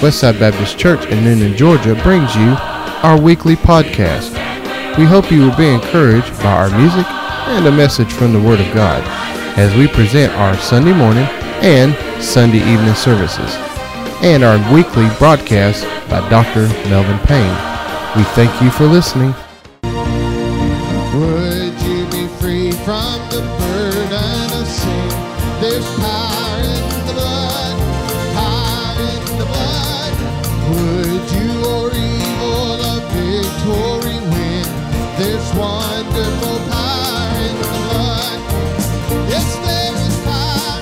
Westside Baptist Church in Noonan, Georgia brings you our weekly podcast. We hope you will be encouraged by our music and a message from the Word of God as we present our Sunday morning and Sunday evening services and our weekly broadcast by Dr. Melvin Payne. We thank you for listening. Would you be free from the burden of sin? There's power in the blood, power in the blood. Would you or evil a victory win? There's wonderful power in the blood. Yes, there is power,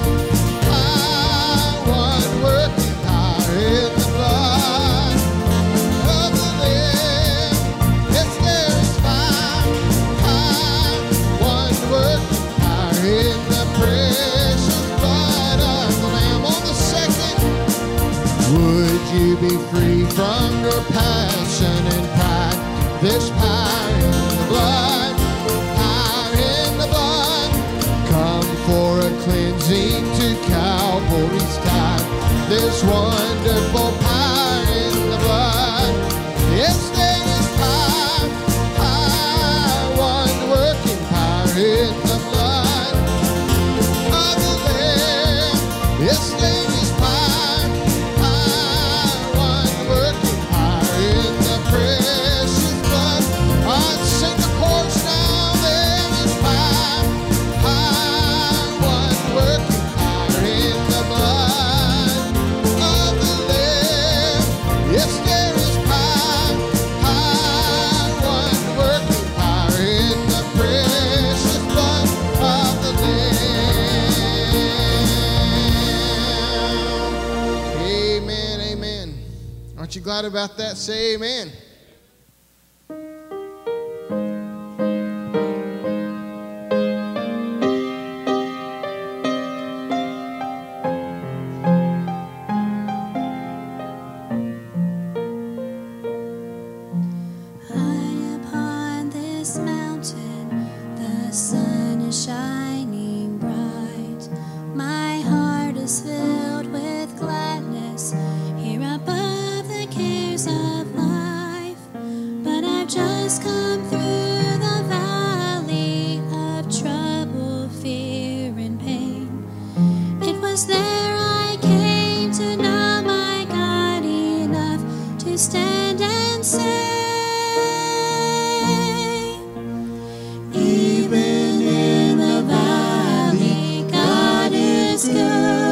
one working power in the blood of the Lamb. Yes, there is power, one working power in the precious blood of the Lamb. On the second, would you be free from your passion and pride? There's power in the blood, power in the blood. Come for a cleansing to Calvary's tide. There's wonderful power in the blood. Yes, there is power, one working power in the blood of the Lamb. Yes, there is power, one working power in the precious blood. Sing the chorus now. There is power, one working power in the blood of the Lamb. Yes, there is power, one working power in the precious blood of the Lamb. Amen, amen. Aren't you glad about that? Say amen. High upon this mountain, the sun is shining bright. My heart is filled with gladness here above the cares of life. But I've just come through the valley of trouble, fear, and pain. It was there I came to know my God enough to stand and say, even in the valley, God is good.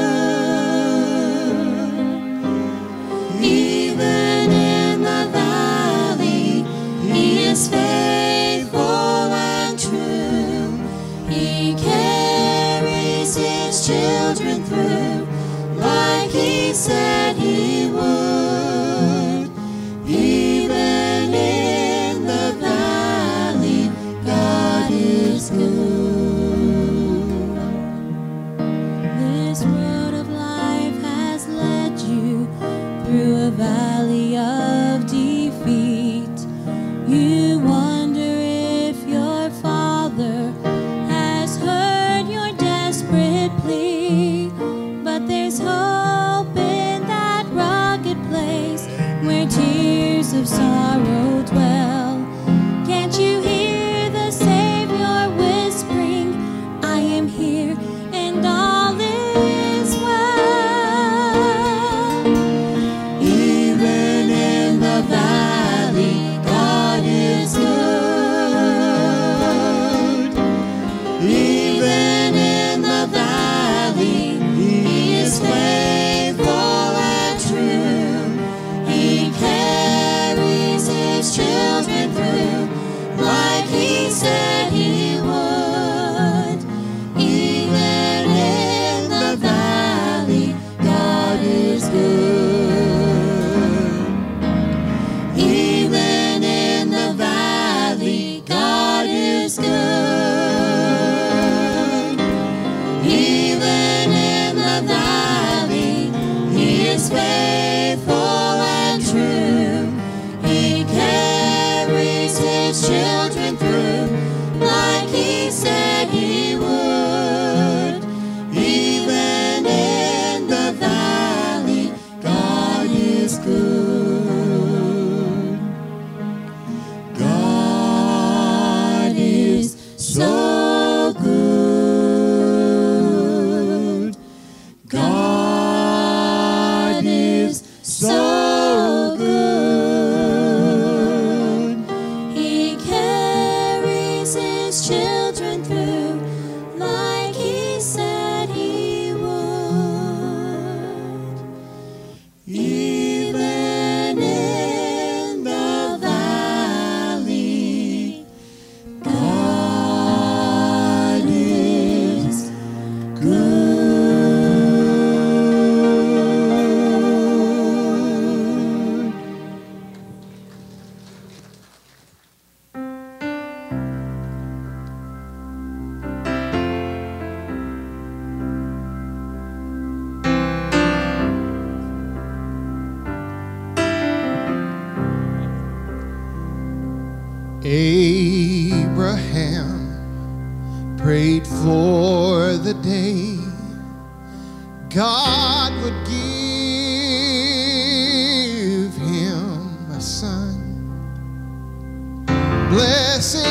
Even in the valley, He is faithful and true. He carries His children through like He said He would. Even in the valley, God is good. This road of life has led you through a valley of defeat. You wonder if your Father has heard your desperate plea. But there's hope in that rugged place where tears of sorrow dwell. Can't you hear the Savior whispering, I am here and all is well. Even in the valley, God is good. Even in the valley, He is faithful and true. He carries His children through like He said He would. Even in the valley, God is good. Even in the valley, God is good. Even in the valley, He is faithful and true. He carries His children through like He said He would. Even in the valley, God is good. Abraham prayed for the day God would give him a son. Blessed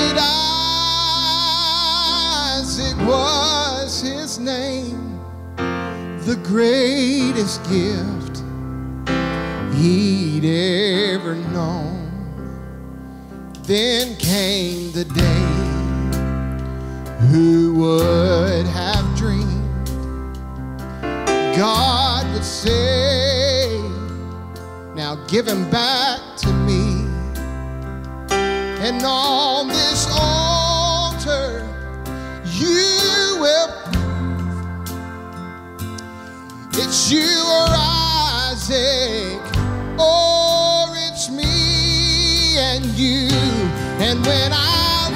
Isaac was his name, the greatest gift he'd ever known. Then came the day, who would have dreamed God would say, now give him back to me. And on this altar you will prove it's you or Isaac, or it's me and you. And when I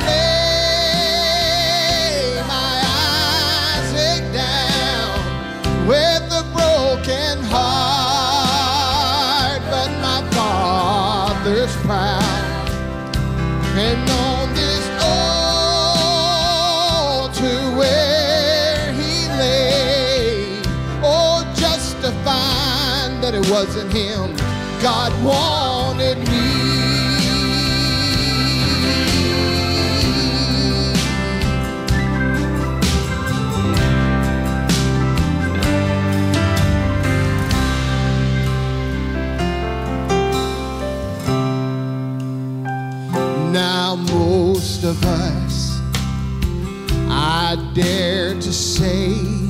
lay my Isaac down with a broken heart, but my Father's proud, and on this altar where he lay, oh, just to find that it wasn't him God wanted me. Now most of us, I dare to say,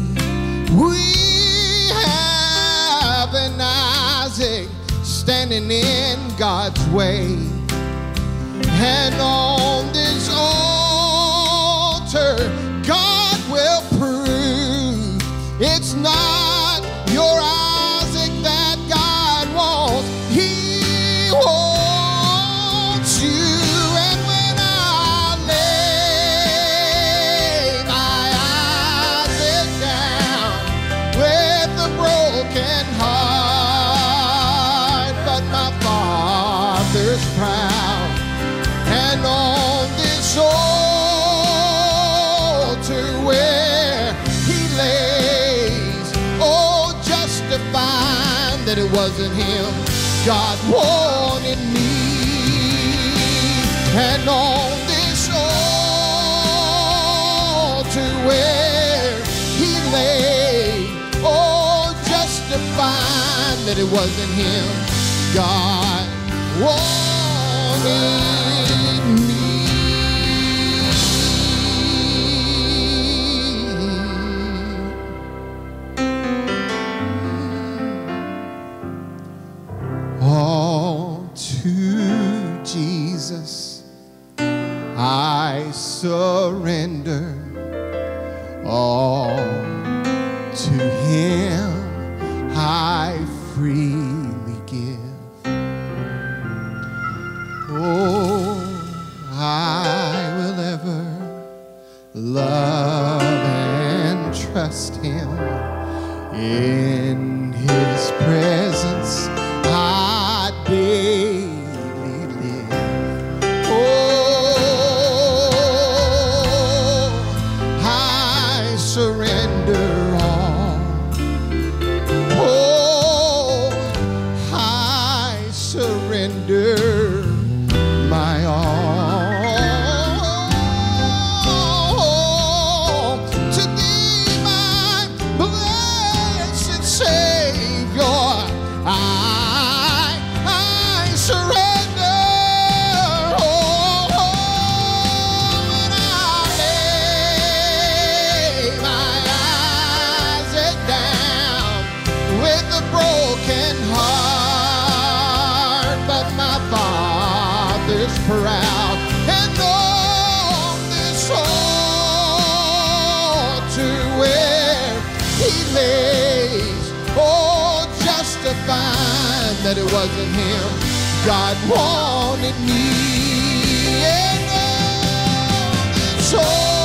we have an Isaac standing in God's way. And on this altar, God will prove it's not your Isaac that God wants. He wants you. Proud, and on this altar where he lays, oh, just to find that it wasn't him God wanted me. And on this altar where he lay, oh, just to find that it wasn't him God wanted me. All to Jesus I surrender, all to him I freely give. Oh, I will ever love and trust him. In his presence I daily live. Oh, I surrender all. Oh, I surrender my all to thee, my blessed Savior. I surrender all, and I lay my Isaac down with a broken heart, but my Father's proud. And on this altar where he lays, oh, just to find that it wasn't him God wanted me. And on this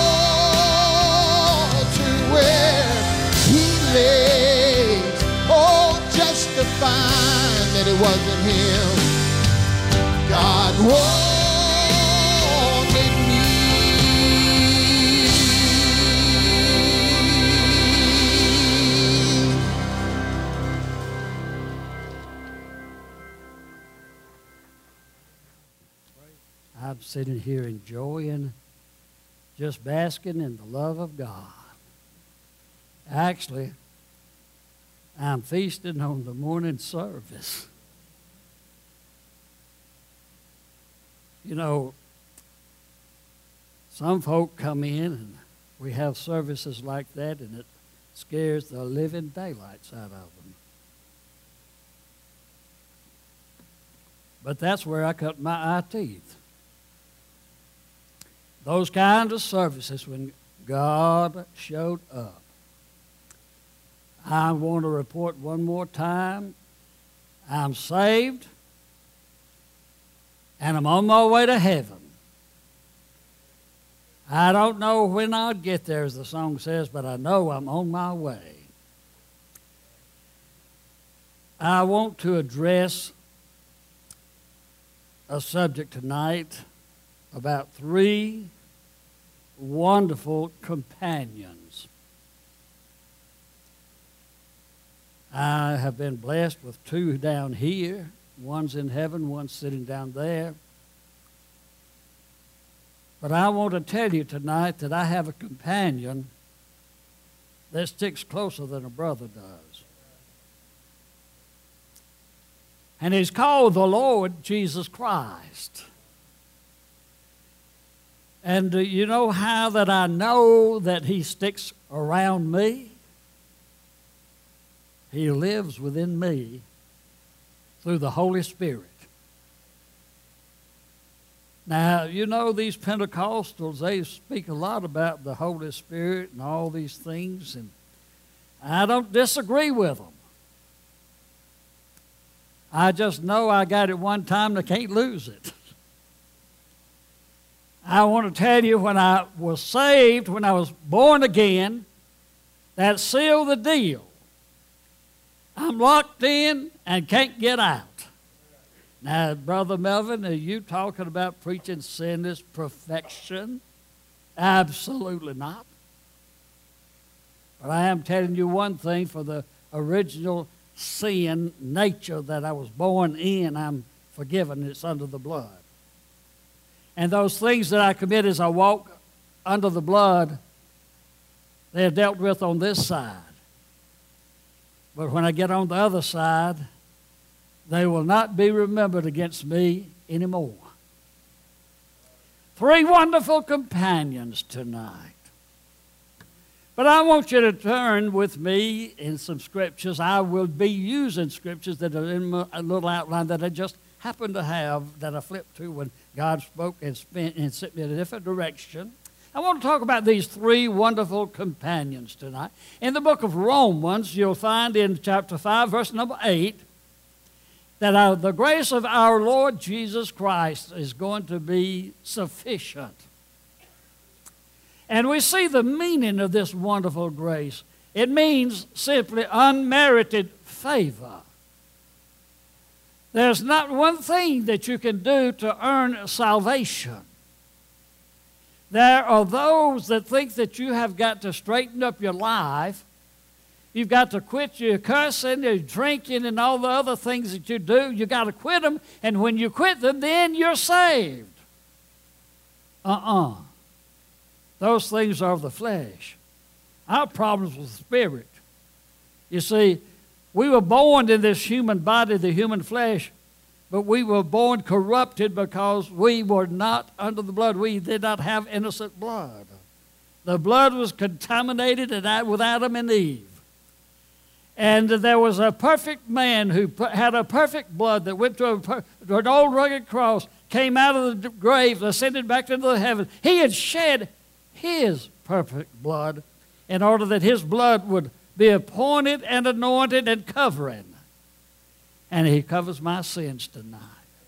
altar where he lays, oh, just to find that it wasn't him God wanted I'm sitting here enjoying, just basking in the love of God. Actually, I'm feasting on the morning service. You know, some folk come in and we have services like that, and it scares the living daylights out of them. But that's where I cut my eye teeth. Those kinds of services when God showed up. I want to report one more time. I'm saved, and I'm on my way to heaven. I don't know when I'll get there, as the song says, but I know I'm on my way. I want to address a subject tonight about 3 wonderful companions. I have been blessed with 2 down here. One's in heaven, one's sitting down there. But I want to tell you tonight that I have a companion that sticks closer than a brother does. And he's called the Lord Jesus Christ. And do you know how that I know that he sticks around me? He lives within me through the Holy Spirit. Now, you know, these Pentecostals, they speak a lot about the Holy Spirit and all these things, and I don't disagree with them. I just know I got it one time and I can't lose it. I want to tell you, when I was saved, when I was born again, that sealed the deal. I'm locked in and can't get out. Now, Brother Melvin, are you talking about preaching sinless perfection? Absolutely not. But I am telling you one thing, for the original sin nature that I was born in, I'm forgiven. It's under the blood. And those things that I commit as I walk under the blood, they're dealt with on this side. But when I get on the other side, they will not be remembered against me anymore. 3 wonderful companions tonight. But I want you to turn with me in some scriptures. I will be using scriptures that are in a little outline that I just happen to have, that I flipped to when God spoke and sent me in a different direction. I want to talk about these 3 wonderful companions tonight. In the book of Romans, you'll find in chapter 5, verse number 8, that the grace of our Lord Jesus Christ is going to be sufficient. And we see the meaning of this wonderful grace. It means simply unmerited favor. There's not one thing that you can do to earn salvation. There are those that think that you have got to straighten up your life. You've got to quit your cursing, your drinking, and all the other things that you do. You've got to quit them, and when you quit them, then you're saved. Those things are of the flesh. Our problem's with the spirit. You see, we were born in this human body, the human flesh, but we were born corrupted because we were not under the blood. We did not have innocent blood. The blood was contaminated with Adam and Eve. And there was a perfect man who had a perfect blood that went to an old rugged cross, came out of the grave, ascended back into the heavens. He had shed his perfect blood in order that his blood would be appointed and anointed and covering. And he covers my sins tonight.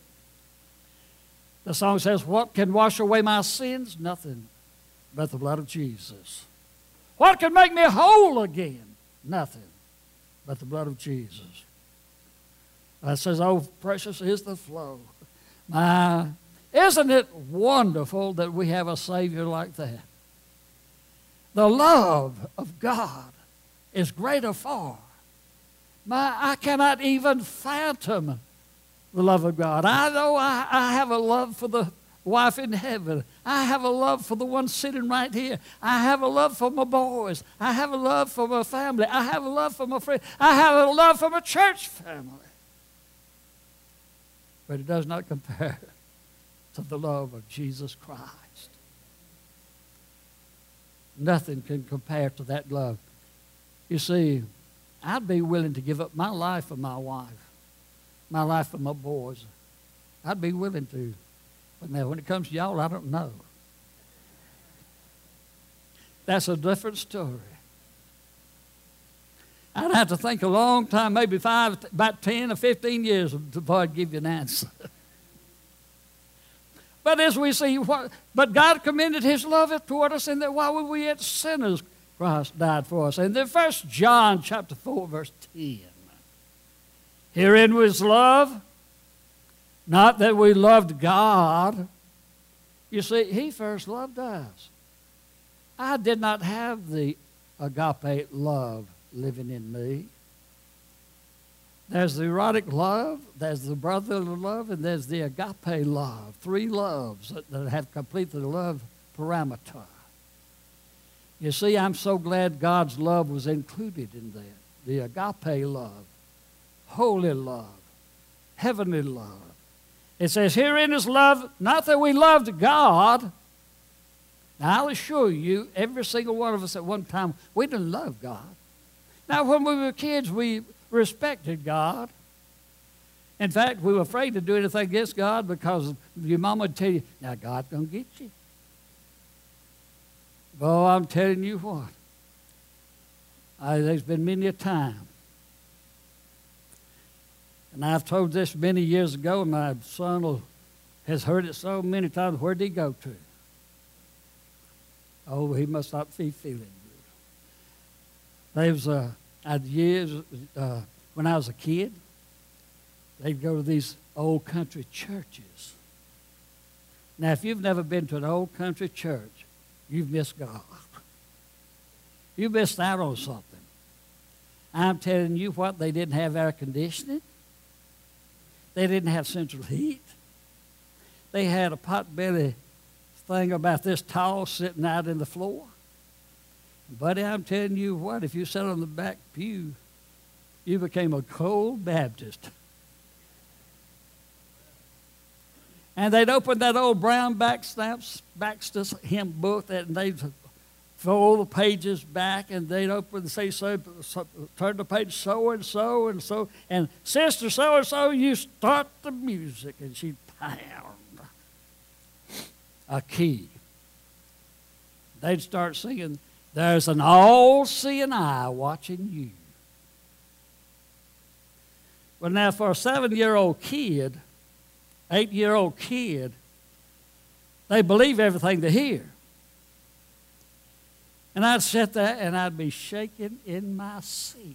The song says, what can wash away my sins? Nothing but the blood of Jesus. What can make me whole again? Nothing but the blood of Jesus. It says, oh, precious is the flow. Isn't it wonderful that we have a Savior like that? The love of God is greater far. I cannot even fathom the love of God. I know I have a love for the wife in heaven. I have a love for the one sitting right here. I have a love for my boys. I have a love for my family. I have a love for my friends. I have a love for my church family. But it does not compare to the love of Jesus Christ. Nothing can compare to that love. You see, I'd be willing to give up my life for my wife, my life for my boys. I'd be willing to. But now, when it comes to y'all, I don't know. That's a different story. I'd have to think a long time, maybe about 10 or 15 years before I'd give you an answer. But as we see, but God commended his love toward us in that while we were yet sinners, Christ died for us. And then 1 John chapter 4, verse 10. Herein was love, not that we loved God. You see, he first loved us. I did not have the agape love living in me. There's the erotic love, there's the brotherly love, and there's the agape love. Three loves that have completed the love parameter. You see, I'm so glad God's love was included in that. The agape love, holy love, heavenly love. It says, herein is love, not that we loved God. Now, I'll assure you, every single one of us at one time, we didn't love God. Now, when we were kids, we respected God. In fact, we were afraid to do anything against God because your mama would tell you, now God's going to get you. Oh, I'm telling you what. There's been many a time. And I've told this many years ago, and my son has heard it so many times. Where did he go to? Oh, he must not be feeling good. There was years when I was a kid, they'd go to these old country churches. Now, if you've never been to an old country church, you've missed God. You missed out on something. I'm telling you what, they didn't have air conditioning. They didn't have central heat. They had a potbelly thing about this tall sitting out in the floor. Buddy, I'm telling you what, if you sat on the back pew, you became a cold Baptist. And they'd open that old brown Baxter hymn book, and they'd fold the pages back, and they'd open and say, turn the page so and so and so, and sister so and so, you start the music, and she'd pound a key. They'd start singing, there's an all-seeing eye watching you. Well, now for a 7-year-old kid, 8-year-old kid, they believe everything they hear. And I'd sit there and I'd be shaking in my seat.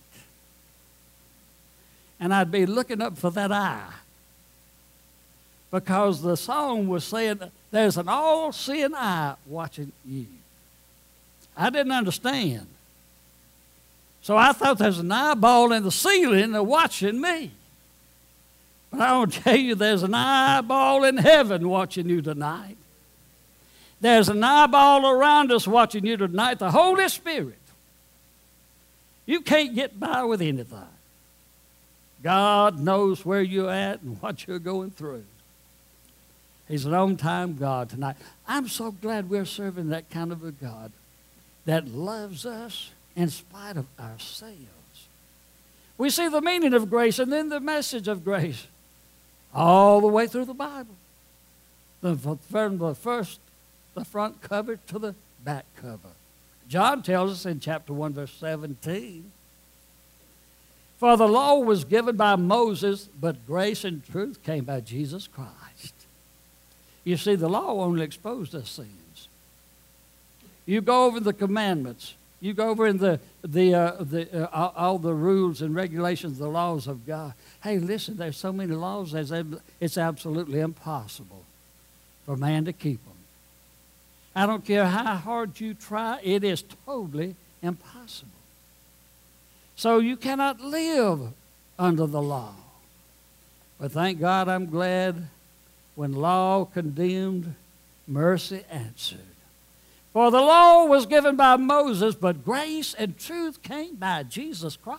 And I'd be looking up for that eye. Because the song was saying, there's an all-seeing eye watching you. I didn't understand. So I thought there's an eyeball in the ceiling watching me. But I want to tell you, there's an eyeball in heaven watching you tonight. There's an eyeball around us watching you tonight, the Holy Spirit. You can't get by with anything. God knows where you're at and what you're going through. He's an on-time God tonight. I'm so glad we're serving that kind of a God that loves us in spite of ourselves. We see the meaning of grace and then the message of grace all the way through the Bible. From the front cover to the back cover. John tells us in chapter 1, verse 17, for the law was given by Moses, but grace and truth came by Jesus Christ. You see, the law only exposed us sins. You go over the commandments. You go over in all the rules and regulations, the laws of God. Hey, listen, there's so many laws, it's absolutely impossible for man to keep them. I don't care how hard you try, it is totally impossible. So you cannot live under the law. But thank God, I'm glad when law condemned mercy answered. For the law was given by Moses, but grace and truth came by Jesus Christ.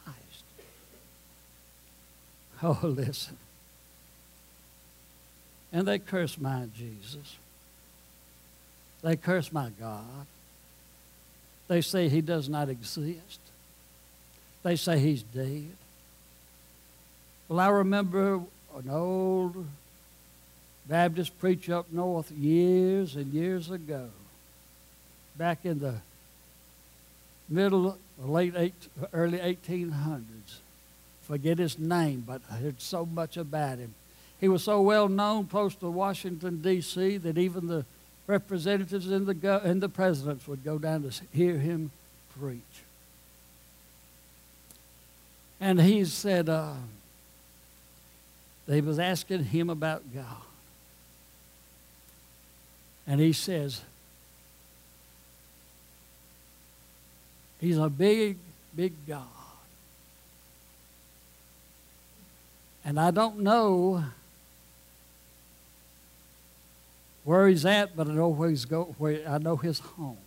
Oh, listen. And they curse my Jesus. They curse my God. They say he does not exist. They say he's dead. Well, I remember an old Baptist preacher up north years and years ago, back in the early 1800s. Forget his name, but I heard so much about him. He was so well known close to Washington, D.C., that even the representatives and the presidents would go down to hear him preach. And he said, they was asking him about God. And he says, he's a big, big God. And I don't know where he's at, but I know where he's I know his home.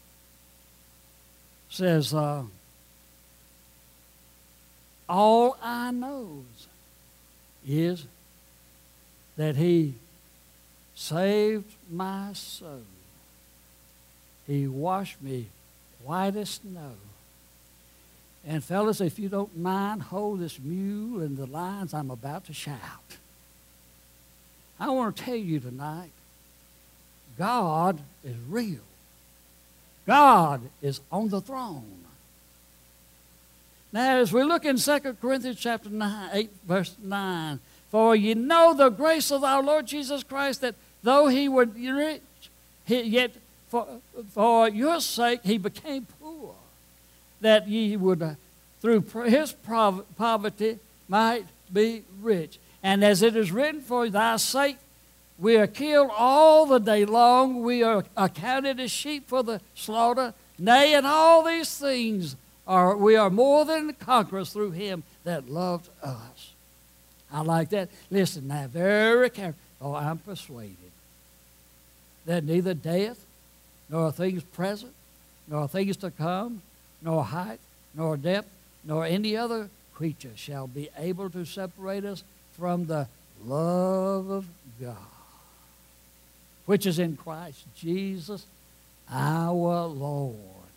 Says, all I know is that he saved my soul. He washed me white as snow. And fellas, if you don't mind, hold this mule in the lines I'm about to shout. I want to tell you tonight, God is real. God is on the throne. Now, as we look in 2 Corinthians chapter 8, verse 9, for ye know the grace of our Lord Jesus Christ, that though he were rich, yet for your sake he became poor, that ye would, through his poverty, might be rich. And as it is written, for thy sake we are killed all the day long, we are accounted as sheep for the slaughter. Nay, in all these things we are more than conquerors through him that loved us. I like that. Listen now, very careful. Oh, I'm persuaded that neither death, nor things present, nor things to come, nor height, nor depth, nor any other creature shall be able to separate us from the love of God, which is in Christ Jesus our Lord.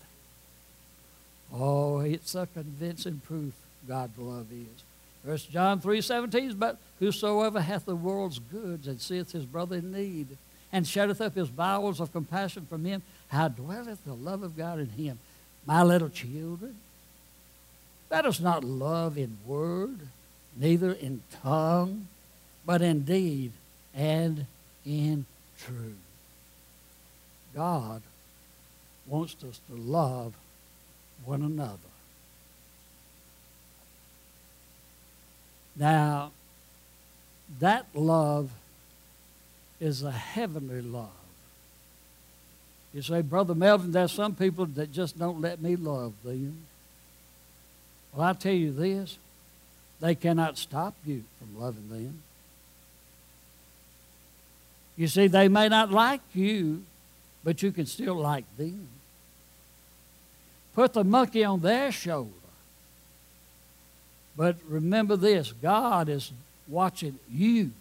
Oh, it's a convincing proof God's love is. 1 John 3:17, but whosoever hath the world's goods and seeth his brother in need, and shutteth up his bowels of compassion from him, how dwelleth the love of God in him? My little children, let us not love in word, neither in tongue, but in deed and in truth. God wants us to love one another. Now, that love is a heavenly love. You say, Brother Melvin, there's some people that just don't let me love them. Well, I tell you this, they cannot stop you from loving them. You see, they may not like you, but you can still like them. Put the monkey on their shoulder. But remember this, God is watching you.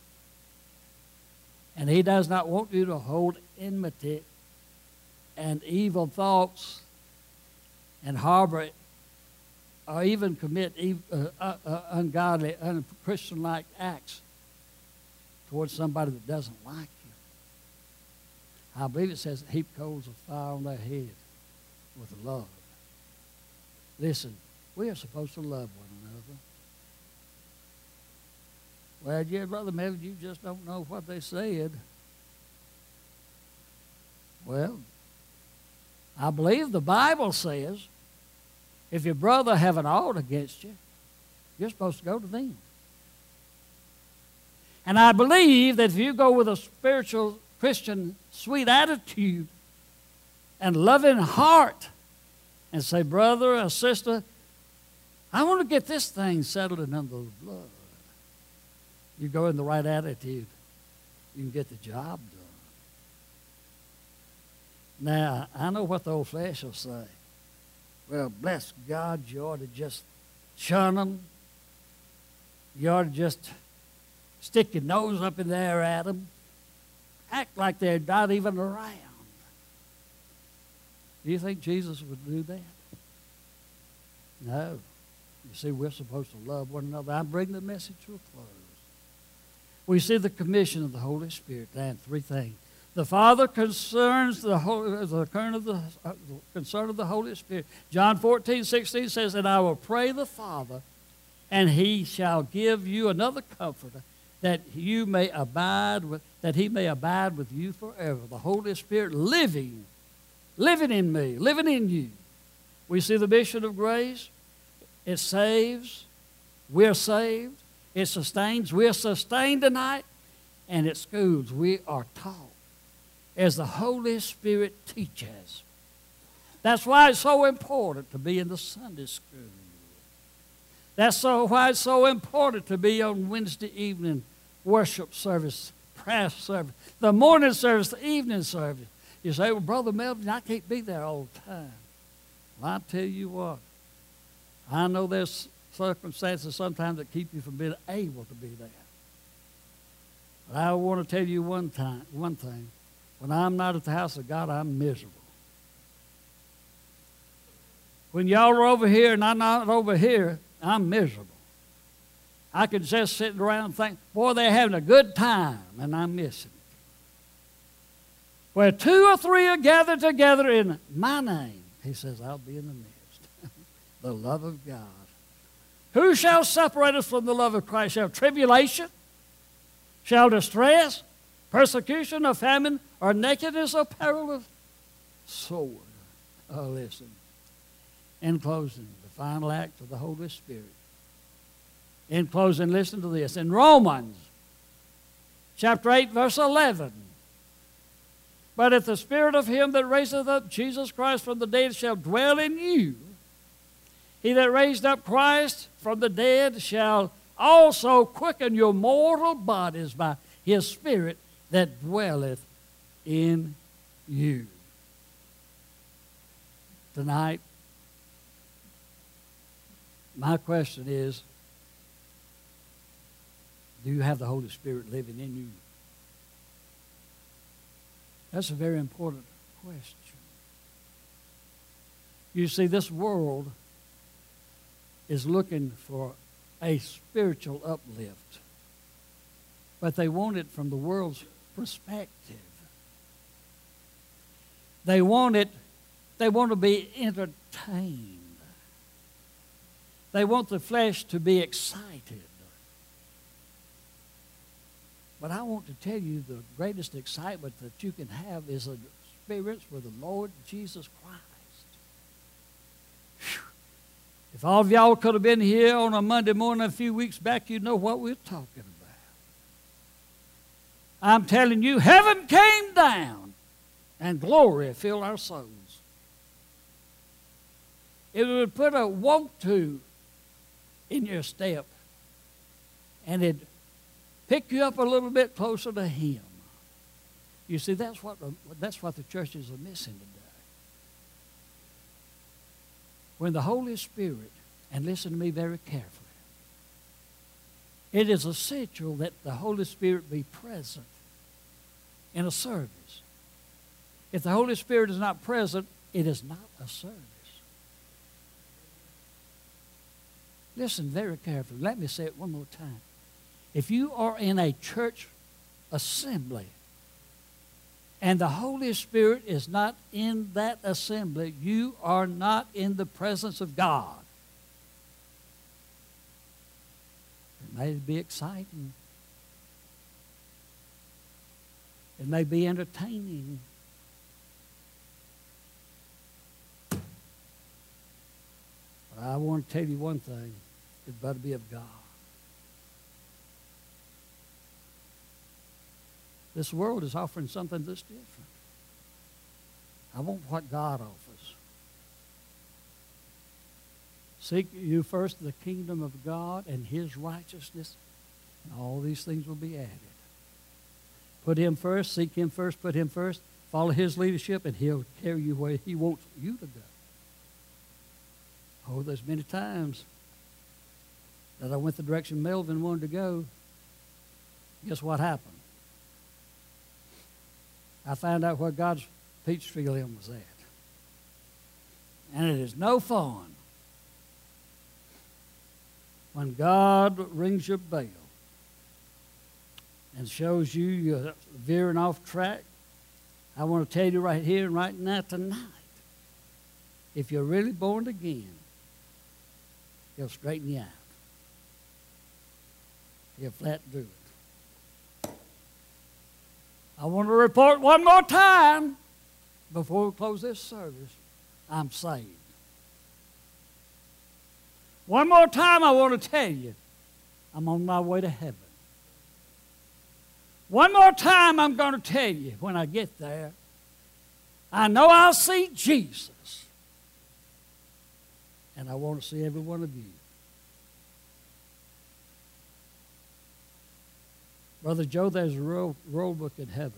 And he does not want you to hold enmity and evil thoughts and harbor or even commit ungodly, unchristian-like acts towards somebody that doesn't like you. I believe it says heap coals of fire on their head with love. Listen, we are supposed to love one another. Well, yeah, Brother Melvin, you just don't know what they said. Well, I believe the Bible says if your brother have an ought against you, you're supposed to go to them. And I believe that if you go with a spiritual Christian sweet attitude and loving heart and say, brother or sister, I want to get this thing settled and under the blood. You go in the right attitude, you can get the job done. Now, I know what the old flesh will say. Well, bless God, you ought to just shun them. You ought to just stick your nose up in there at them. Act like they're not even around. Do you think Jesus would do that? No. You see, we're supposed to love one another. I bring the message to a close. We see the commission of the Holy Spirit. And three things. The Father concerns the concern of the Holy Spirit. John 14:16 says, "And I will pray the Father, and He shall give you another Comforter, that He may abide with you forever." The Holy Spirit living in me, living in you. We see the mission of grace. It saves. We're saved. It sustains. We're sustained tonight. And it schools. We are taught as the Holy Spirit teaches. That's why it's so important to be in the Sunday school. That's why it's so important to be on Wednesday evening worship service, prayer service, the morning service, the evening service. You say, "Well, Brother Melvin, I can't be there all the time." Well, I tell you what, I know there's circumstances sometimes that keep you from being able to be there. But I want to tell you one thing. When I'm not at the house of God, I'm miserable. When y'all are over here and I'm not over here, I'm miserable. I can just sit around and think, boy, they're having a good time, and I'm missing it. Where two or three are gathered together in my name, He says, I'll be in the midst. The love of God. Who shall separate us from the love of Christ? Shall tribulation? Shall distress? Persecution or famine? Or nakedness or peril of sword? Oh, listen. In closing, the final act of the Holy Spirit. In closing, listen to this. In Romans chapter 8, verse 11. But if the Spirit of Him that raiseth up Jesus Christ from the dead shall dwell in you, He that raised up Christ from the dead shall also quicken your mortal bodies by His Spirit that dwelleth in you. Tonight, my question is, do you have the Holy Spirit living in you? That's a very important question. You see, this world is looking for a spiritual uplift, but they want it from the world's perspective. They want to be entertained. They want the flesh to be excited. But I want to tell you the greatest excitement that you can have is an experience with the Lord Jesus Christ. Whew. If all of y'all could have been here on a Monday morning a few weeks back, you'd know what we're talking about. I'm telling you, heaven came down and glory filled our souls. It would put a want to in your step, and it'd pick you up a little bit closer to Him. You see, that's what the churches are missing today. When the Holy Spirit, and listen to me very carefully, it is essential that the Holy Spirit be present in a service. If the Holy Spirit is not present, it is not a service. Listen very carefully. Let me say it one more time. If you are in a church assembly and the Holy Spirit is not in that assembly, you are not in the presence of God. It may be exciting. It may be entertaining. But I want to tell you one thing. It's got to be of God. This world is offering something that's different. I want what God offers. Seek you first the kingdom of God and His righteousness, and all these things will be added. Put Him first, seek Him first, put Him first, Follow His leadership, and He'll carry you where He wants you to go. Oh, there's many times that I went the direction Melvin wanted to go. Guess what happened? I found out where God's peach tree limb was at. And it is no fun when God rings your bell and shows you you're veering off track. I want to tell you right here and right now tonight, if you're really born again, He'll straighten you out. He'll flatten through it. I want to report one more time before we close this service. I'm saved. One more time I want to tell you, I'm on my way to heaven. One more time I'm going to tell you when I get there, I know I'll see Jesus. And I want to see every one of you. Brother Joe, there's a roll book in heaven.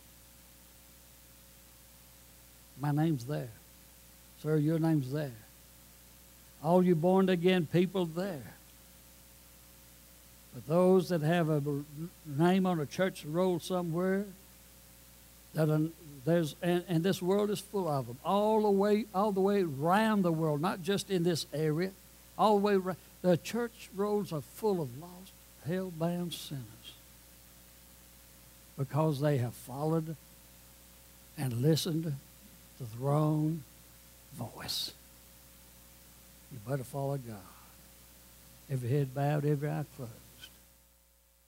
My name's there. Sir, your name's there. All you born again people there. But those that have a name on a church roll somewhere, and this world is full of them, all the way around the world, not just in this area, all the way around. The church rolls are full of lost, hell-bound sinners because they have followed and listened to the wrong voice. You better follow God. Every head bowed, every eye closed.